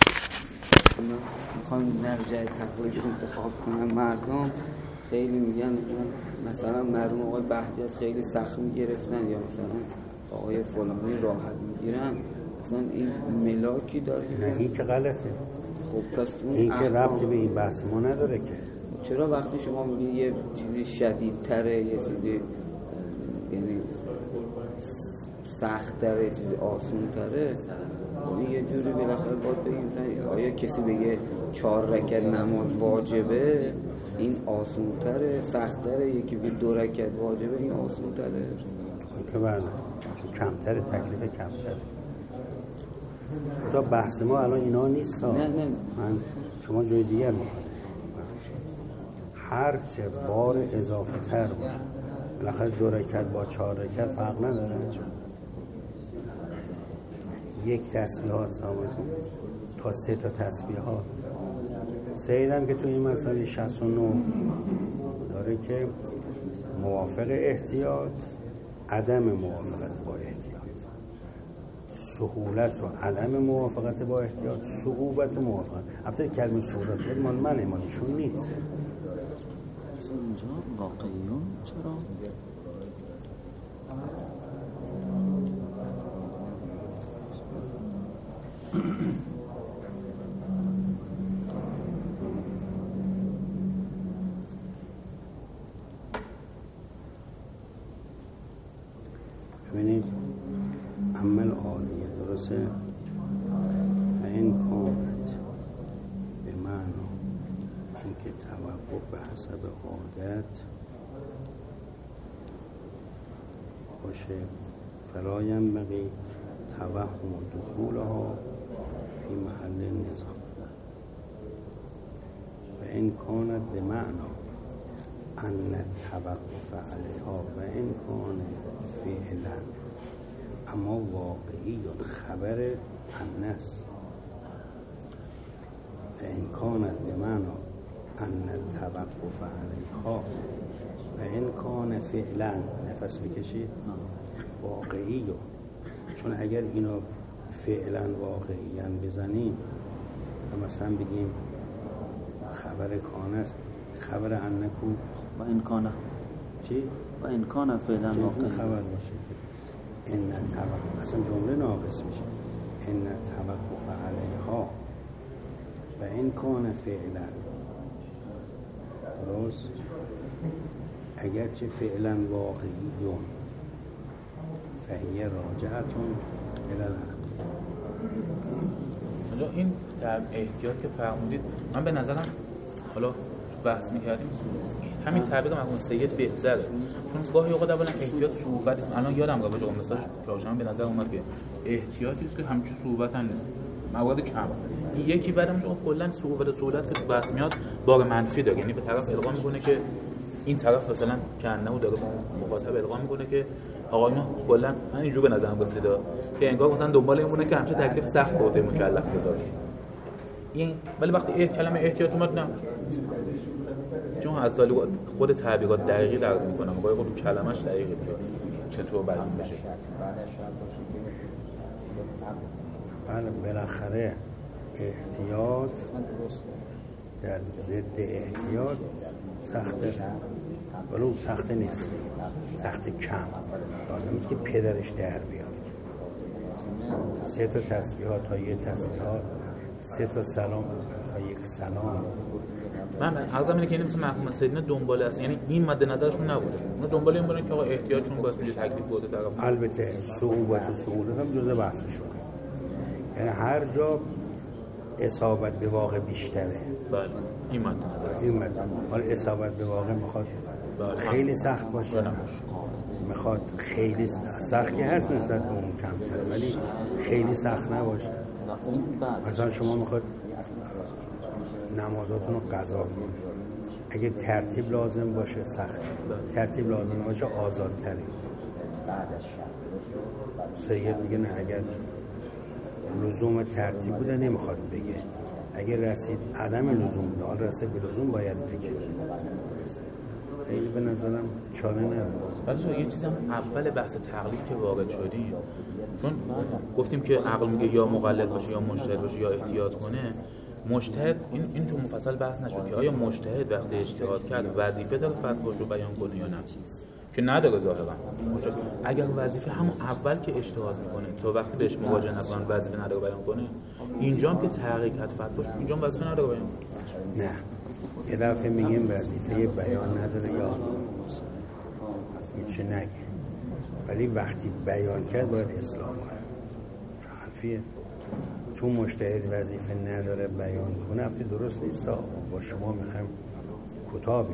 میخوام نرجع تقریب انتخاب کنم. مردم خیلی میگن مثلا مرحوم آقای بهجت خیلی سخت میگرفتن یا مثلا آقای فلانی راحت میگیرن، مثلا این ملاکی داره؟ نه این که غلطه. خب پس این که ربطی به این بحث ما نداره که. چرا وقتی شما میگی یه چیزی شدیدتره، یه چیزی یعنی سخت‌تره، یه چیزی آسون‌تره، این یه جوری بالاخره باید بگیم مثلا آیا کسی بگه 4 رکعت نماز واجبه این آسون‌تره، سخت‌تره، یکی بگه 2 رکعت واجبه این آسون‌تره؟ که بعد کمتره، تکلیف کمتره. تا بحث ما الان اینا نیست. نه من شما جای دیگر میخواد هر چه بار اضافه تر باشه، بالاخره 2 رکعت با 4 رکعت فرق نداره. یک تسبیحات سامتون تا 3 تا تسبیحات. سیدم که تو این مسئله 69 داره که موافق احتیاط، عدم موافقت با احتیاط، سهولت و عدم موافقت با احتیاط، صعوبت و موافقت. البته کلمه صعوبت مال منه، مال ایشون نیست. اینجا واقعیون چرا؟ ببینید عمل عالیه درسته. این کانت به معنا اینکه توقف به حسب عادت باشه، فلایم بقی توهم و دخولها فی محل نظام. و این کانت به معنا ان توقف علیها و این کان فعلا، اما واقعی خبر انس. و این کانت به معنا ان توقف علیها و این کان فعلا، نفس بکشید، واقعی. چون اگر اینو فعلا واقعیاً بزنیم و مثلا بگیم خبر کان است، خبر انکو و این کانه چی؟ و این کانه فعلا واقعی خبر باشه که این توقف، اصلا جمله ناقص میشه. این توقف علیها و این کان فعلا، درست؟ اگرچه فعلا واقعیون فهیه راجعتون الالعقل. حالا این احتیاط که فرمودید، من به نظرم حالا بحث میکردیم همین تعبیر مرحوم سید بهتره، چون گاهی اوقات اولا احتیاط صعوبت، الان یادم رفت جواب مثلا جاشم به نظر اومد که احتیاطی است که همچین صعوبت هم نیست، موارد کم. این یکی بعدم چون کلا صعوبت سهولت که بحث میاد بار منفی داره، یعنی به طرف القا میکنه که این طرف مثلا کنه داره مخاطب القا میکنه که آقایون کلا من اینجوری به نظرم رسید که انگار مثلا دنبال این بونه که همچین تکلیف سخت بوده مکلف بذاره این. ولی وقتی کلمه احتیاط اومد، نه، چون از دالی خود تعبیرات دقیقی درز میکنم، گاهی خود کلمش دقیقی چطور بیان بشه. بله بالاخره احتیاط در ضد احتیاط سخته، ولو سخت نسبی، سخت کم. لازمه که پدرش در بیاد. 3 تا تسبیحات تا 1 تسبیحات، 3 تا سلام تا 1 سلام. من عرضم اینه که این مثل مرحوم سیدنا دنباله است، یعنی این مد نظرشون نبوده، اونا دنبال این بودن که آقا احتیاطشون باعث میشه تکلیف بوده طرف. البته صعوبت و سهولت هم جزء بحثشون، یعنی هر جا اصابت به واقع بیشتره. بله این مد نظر، این مد حالا اصابت به واقع میخواد خیلی سخت باشه، میخواد خیلی سخت که هست نسبت به اون کمتره، ولی خیلی سخت نباشه. این بعد مثلا شما میخواد نمازاتون رو قضا کنید، اگه ترتیب لازم باشه سخت، ترتیب لازم باشه آزادتری. سید میگه نه، اگر لزوم ترتیب بوده نمیخواد بگه، اگر رسید عدم لزوم بوده حال رسید به لزوم باید بگه. خیلی به نظرم چاره نداره. ولی یه چیزی هم اول بحث تقلید که وارد شدیم، چون گفتیم که عقل میگه یا مقلد باشه یا مجتهد باشه یا احتیاط کنه. مجتهد این چون مفصل بحث نشد که آیا مجتهد وقتی اجتهاد کرد وظیفه داره فتواش رو بیان کنه یا نه، که نداره ظاهرا. اگر وظیفه همون اول که اجتهاد میکنه تا وقتی بهش مواجه نکنن وظیفه نداره بیان کنه، اینجا هم که تحقیق کرد فتواش، اینجا هم وظیفه نداره بیان کنه. نه، یه دفعه میگیم وظیفه بیان نداره یا هیچ نگه، ولی وقتی بیان کرد باید اصلاح کنه. حرفیه، چون مجتهد وظیفه نداره بیان کنه وقتی درست نیست. با شما میخوایم کتابیم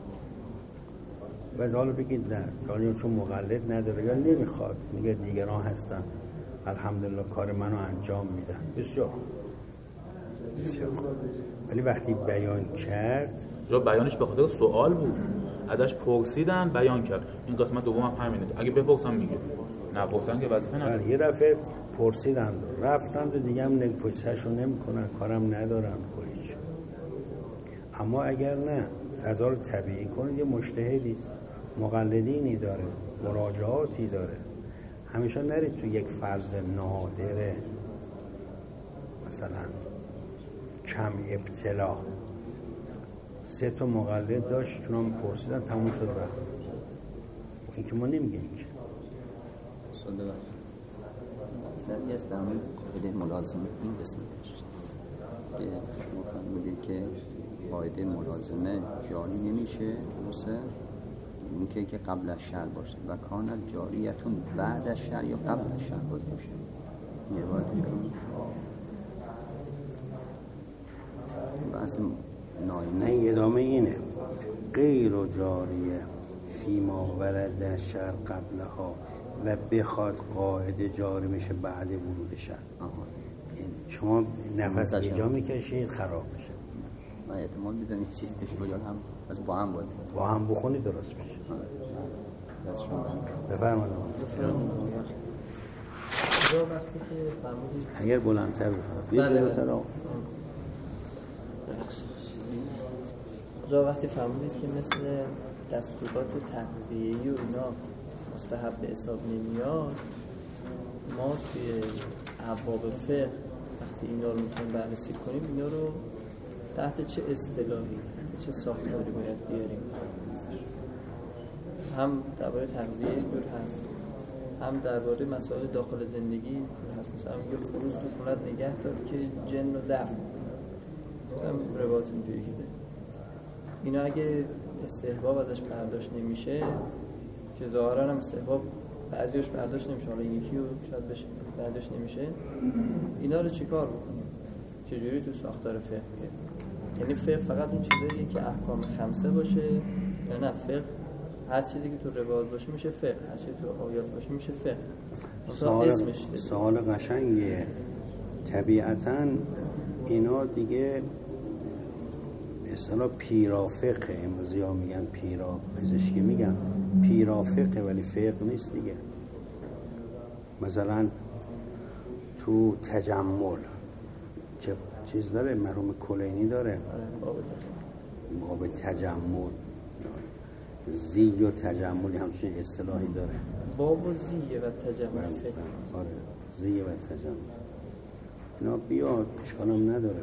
و حالا بگید نه چون مقلد نداره یا نمیخواد، میگه دیگران هستن الحمدلله کار منو انجام میدن، بسیار بسیار. ولی وقتی بیان کرد، جا بیانش به خاطر سوال بود، ازش پرسیدن بیان کرد. این قسمت دوم هم همینه، اگه بپرسن میگه، نه پرسن که وظیفه نداره. یه دفعه پرسیدن رفتن و دیگه هم پرسشو نمیکنن، کارم ندارن هیچ. اما اگر نه فضا رو طبیعی کنید، یه مجتهدی مقلدینی داره، مراجعاتی داره، همیشه نرید تو یک فرض نادره مثلا کم ابتلا 3 تا مقلد داشت تو هم پرسیدن تموم شد رفت. این که ما نمیگیم که مطلبی از در مورد قاعده ملازمه این قسمتش که شما فرمودید که قاعده ملازمه جاری نمیشه درسته؟ این که قبل از شرع باشه و کانال جاریتون بعد از شرع یا قبل از شرع باشه. این عبارتش کنید بحث نه ادامه اینه غیر و جاریه فیما ورد شرع قبلها و بخواد قاعده جاری میشه بعد ورود شرع. شما نفس بیجا میکشید خراب میشه. من احتمال میدم این چیزی تشکیل هم از با هم باید با هم بخونی درست میشه. دست شما بفرمایید. وقتی که فرمودید اگر بلندتر بفرمایید. وقتی فرمودید که مثل دستورات تغذیه‌ای و اینا مستحب به حساب نمیاد، ما توی ابواب فقه وقتی اینا رو میخوایم بررسی کنیم اینا رو تحت چه اصطلاحی، تحت چه ساختاری باید بیاریم؟ هم درباره تغذیه اینجور هست، هم درباره مسائل داخل زندگی هست. مثلا میگه خروس تو خونت نگه دار که جن و دفن، مثلا روایت اینجوری که ده. اینا اگه استحباب ازش برداشت نمیشه، که ظاهرا هم استحباب بعضیش برداشت نمیشه، حالا یکی رو شاید بشه برداشت نمیشه، اینا رو چیکار بکنیم؟ چجوری تو ساختار فقه بیاریم؟ یعنی فقه فقط اون چیزاییه که احکام خمسه باشه یا نه فقه هر چیزی که تو روایات باشه میشه فقه، هر چیزی تو آیات باشه میشه فقه؟ سوال قشنگیه. طبیعتاً اینا دیگه به اصطلاح پیرافقه، امروزی ها میگن پیرا پزشکی میگن پیرافقه، ولی فقه نیست دیگه. مثلا تو تجمل چه چیز داره؟ مرحوم کلینی داره باب تجمل، زی و تجملی همچنین اصطلاحی داره. باب و زیه و تجمل فقه. آره زیه و تجمل اینا بیاد اشکالم نداره.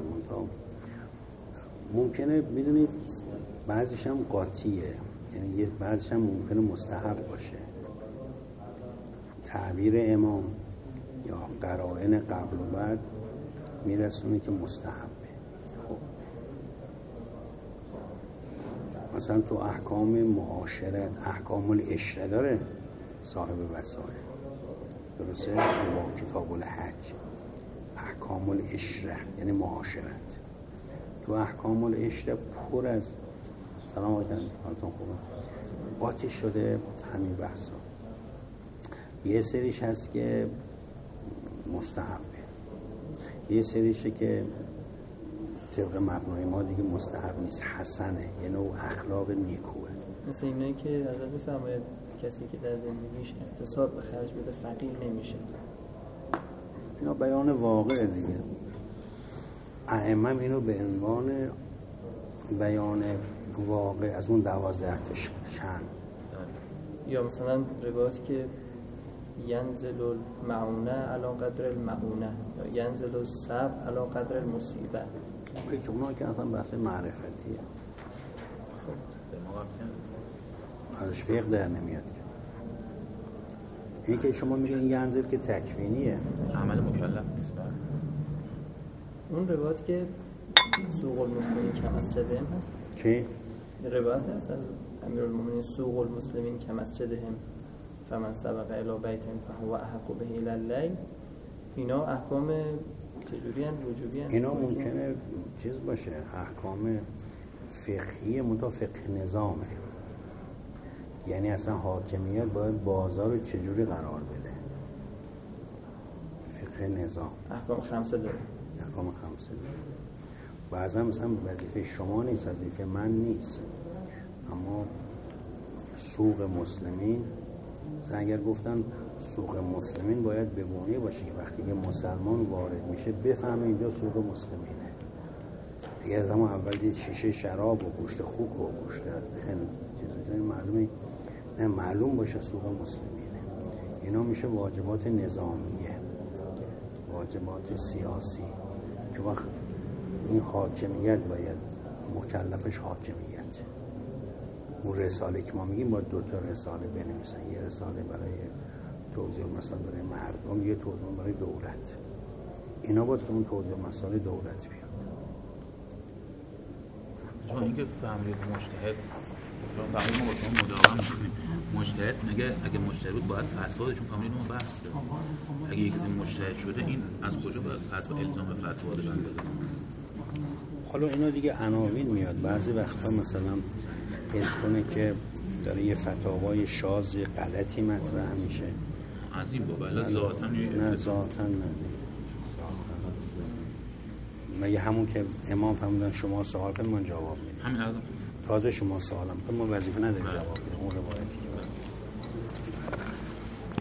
ممکنه بدونید بعضیش هم قاطیه، یعنی بعضیش هم ممکنه مستحب باشه. تعبیر امام یا قرائن قبل و بعد میرسونه که مستحبه. خب مثلا تو احکام معاشرت احکام العشره داره صاحب وسائل، درسته؟ با کتاب الحج احکام العشره یعنی معاشرت. تو احکام العشره پر از سلام علیکم حالتون خوبه قاطی شده همین بحثا. یه سریش هست که مستحبه، یه سریشه که طبق مبنای ما دیگه مستحب نیست، حسنه، یه نوع اخلاق نیکوه. مثل اینایی که حضرت بفرماید کسی که در زندگیش اقتصاد به خرج بده فقیر نمیشه. اینا بیان واقع دیگه. ائمه اینو به عنوان بیان واقع از اون 12 شأن. یا مثلا روایت که ینزل المعونه علی قدر المعونه یا ینزل الصبر علی قدر المصیبه. که اونا که اصلا بحث معرفتیه، ازش فقه در نمیاد. این که شما میگین ینزل که تکوینیه، عمل مکلف نیست. اون روایت که سوق المسلمین کمسجدهم هست، چی؟ روایت هست از امیرالمومنین سوق المسلمین کمسجدهم فمن سبق الی بیت فهو احق به الی اللیل. اینا احکام چجوری ان؟ وجوبی ان؟ اینا ممکنه چیز باشه، احکام فقهی منتها فقه نظامه، یعنی اصلا حاکمیت باید بازار رو چجوری قرار بده. فقه نظام احکام خمسه داره. احکام خمسه داره. بعضا مثلا وظیفه شما نیست، وظیفه من نیست، اما سوق مسلمین مثلا اگر گفتن سوق مسلمین باید بگونه باشه که وقتی یه مسلمان وارد میشه بفهمه اینجا سوق مسلمینه. اگر از همون اول دید شیشه شراب و گوشت خوک و گوشت خنز چیزی معلومه، نه معلوم باشه سوق مسلمینه. اینا میشه واجبات نظامیه، واجبات سیاسی، که وقت این حاکمیت باید مکلفش حاکمیت. اون رساله که ما میگیم باید 2 رساله بنویسن، یه رساله برای توضیح مسائل برای مردم، یه توضیح برای دولت. اینا باید اون توضیح مسائل دولت بیاد. شما اینکه فهمید مجتهد، شما فهمید ما با شما مداوم میکنیم مجتهد اگه مجتهد بود باید فتوا بده، چون فهمید ما بحث داریم. اگه یک کسی مجتهد شده این از کجا باید فتوا الزام به فتوا دادن بده؟ حالا اینا دیگه عناوین میاد. بعضی وقتا مثلا حس کنه که داره یه فتاوای شاذ غلطی مطرح میشه. از این بابا ذاتاً نه ذاتاً نه. مگه همون که امام فرمودن شما سوال کنید من جواب میدم. همین لازم. تازه شما سوالم کنید ما وظیفه نداریم جواب بدیم. اون روایتی که